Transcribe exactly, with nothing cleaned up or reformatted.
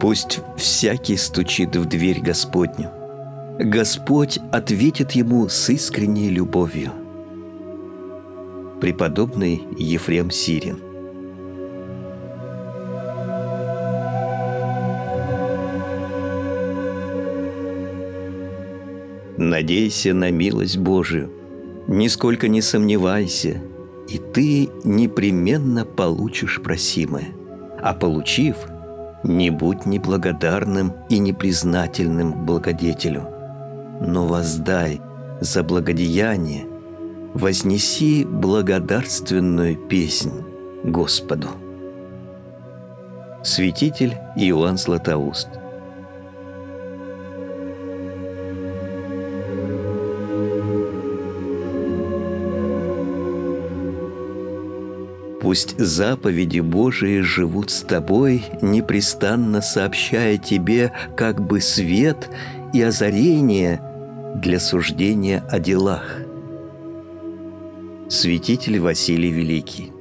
Пусть всякий стучит в дверь Господню. Господь ответит ему с искренней любовью. Преподобный Ефрем Сирин. Надейся на милость Божию, нисколько не сомневайся, и ты непременно получишь просимое. А получив, не будь неблагодарным и непризнательным благодетелю, но воздай за благодеяние, вознеси благодарственную песнь Господу. Святитель Иоанн Златоуст. Пусть заповеди Божии живут с тобой, непрестанно сообщая тебе как бы свет и озарение для суждения о делах. Святитель Василий Великий.